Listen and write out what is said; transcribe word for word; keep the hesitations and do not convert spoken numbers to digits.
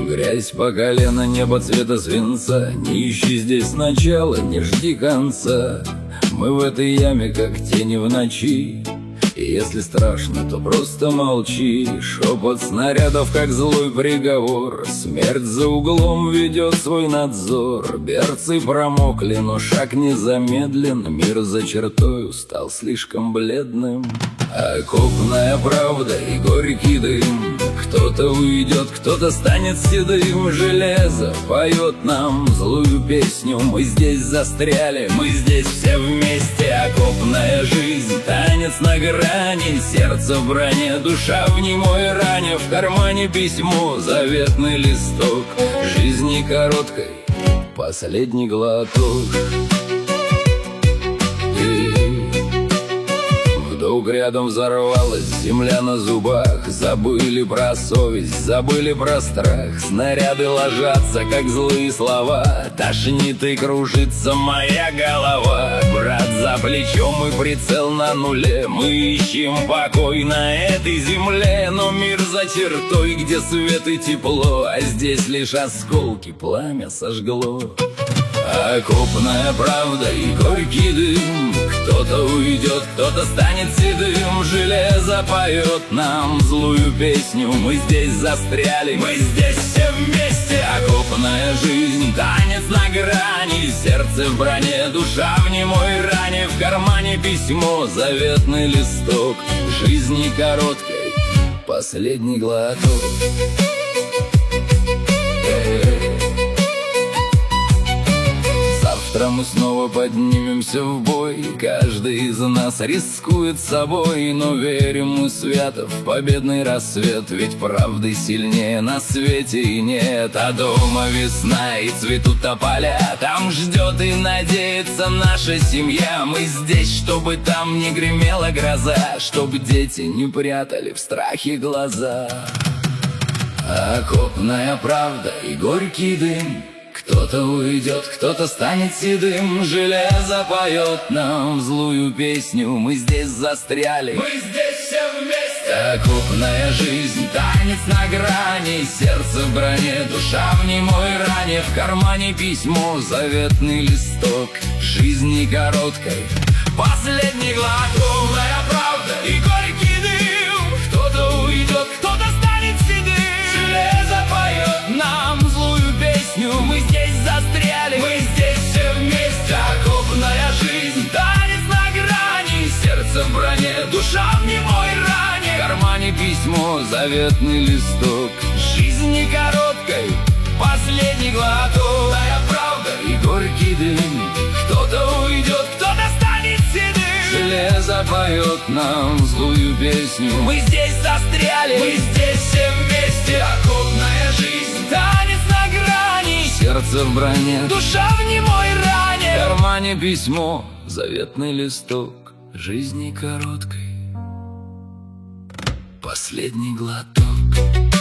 Грязь по колено, небо цвета свинца. Не ищи здесь начала, не жди конца. Мы в этой яме, как тени в ночи. И если страшно, то просто молчи. Шепот снарядов, как злой приговор. Смерть за углом ведет свой надзор. Берцы промокли, но шаг не замедлен. Мир за чертою стал слишком бледным. Окопная правда и горький дым. Кто-то уйдет, кто-то станет седым. Железо поет нам злую песню. Мы здесь застряли, мы здесь все вместе. Окопная жизнь, танец на грани. Сердце в броне, душа в немой ране. В кармане письмо, заветный листок. Жизни короткой, последний глоток. Вдруг рядом взорвалась земля на зубах. Забыли про совесть, забыли про страх. Снаряды ложатся, как злые слова. Тошнит и кружится моя голова. Брат за плечом и прицел на нуле. Мы ищем покой на этой земле. Но мир за чертой, где свет и тепло. А здесь лишь осколки, пламя сожгло. Окопная правда и горький дым. Кто-то уйдет, кто-то станет седым. Железо поет нам злую песню. Мы здесь застряли, мы здесь все вместе. Окопная жизнь, танец на грани. Сердце в броне, душа в немой ране. В кармане письмо, заветный листок. Жизни короткой, последний глоток. Завтра мы снова поднимемся в бой. Каждый из нас рискует собой. Но верим мы свято в победный рассвет. Ведь правды сильнее на свете и нет. А дома весна и цветут тополя. Там ждет и надеется наша семья. Мы здесь, чтобы там не гремела гроза. Чтоб дети не прятали в страхе глаза. Окопная правда и горький дым. Кто-то уйдет, кто-то станет седым. Железо поет нам злую песню. Мы здесь застряли, мы здесь все вместе. Окопная жизнь, танец на грани. Сердце в броне, душа в немой ране. В кармане письмо, заветный листок. Жизни короткой, последний глоток. Моя правда и горький дым. Кто-то уйдет, кто-то станет седым. Железо поет нам злую песню. Мы здесь застряли, мы здесь все вместе. Окопная жизнь, танец на грани. Сердце в броне, душа в немой ране. В кармане письмо, заветный листок. Жизни короткой, последний глоток. Моя правда и горький дым. Кто-то уйдет, кто-то станет седым. Железо поет нам злую песню. Мы здесь застряли, мы здесь все вместе. Окопная жизнь, танец на грани. Сердце в броне, душа в немой ране. В кармане письмо, заветный листок. Жизни короткой, последний глоток.